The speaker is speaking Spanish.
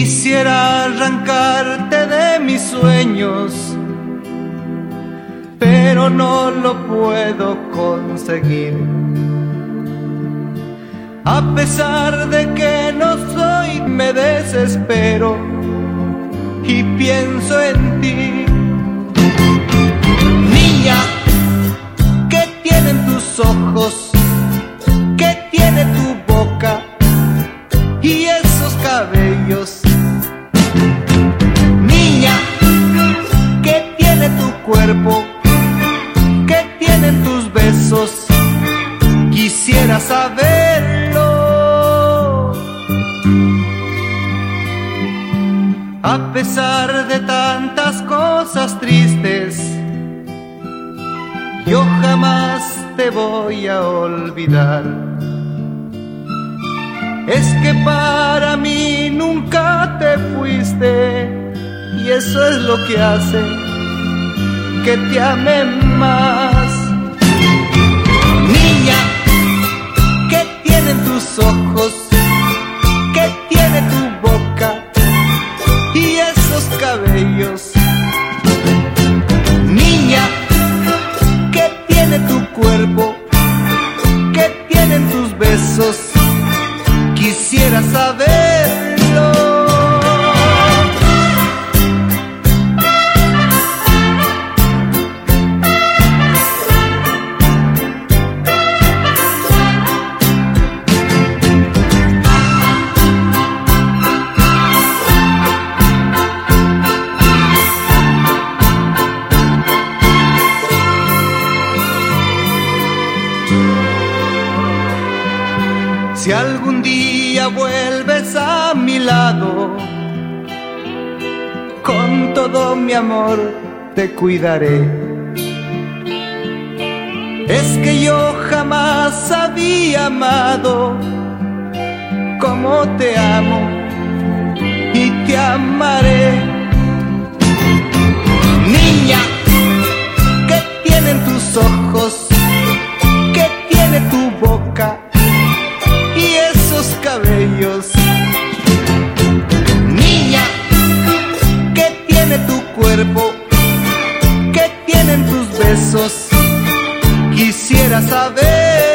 Quisiera arrancarte de mis sueños, pero no lo puedo conseguir. A pesar de que no soy, me desespero y pienso en ti. Niña, ¿qué tienen tus ojos? ¿Qué tiene tu boca y esos cabellos? Niña, ¿qué tiene tu cuerpo? ¿Qué tienen tus besos? Quisiera saberlo. A pesar de tantas cosas tristes, yo jamás te voy a olvidar. Es que para mí nunca te fuiste, y eso es lo que hace que te ame más. Niña, ¿qué tienen tus ojos? ¿Qué tiene tu boca y esos cabellos? Niña, ¿qué tiene tu cuerpo? ¿Qué tienen tus besos? Quisiera saberlo. Si algún día vuelves a mi lado, con todo mi amor te cuidaré. Es que yo jamás había amado como te amo y te amaré. Niña, ¿qué tienen tus ojos? ¿Qué tiene tu boca y esos cabellos? Niña, ¿qué tiene tu cuerpo? ¿Qué tienen tus besos? Quisiera saber.